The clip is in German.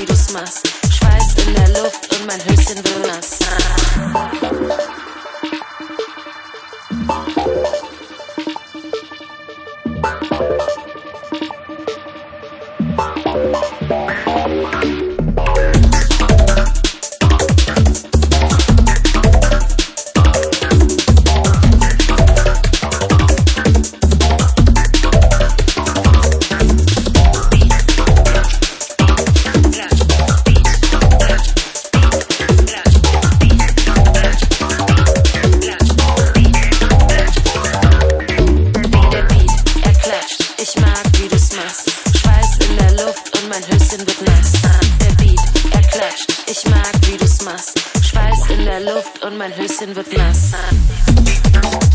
wie du's machst. Schweiß in der Luft und mein Höschen wird nass. Ich mag, wie du's machst. Schweiß in der Luft und mein Höschen wird nass. Der Beat, er klatscht. Ich mag, wie du's machst. Schweiß in der Luft und mein Höschen wird nass.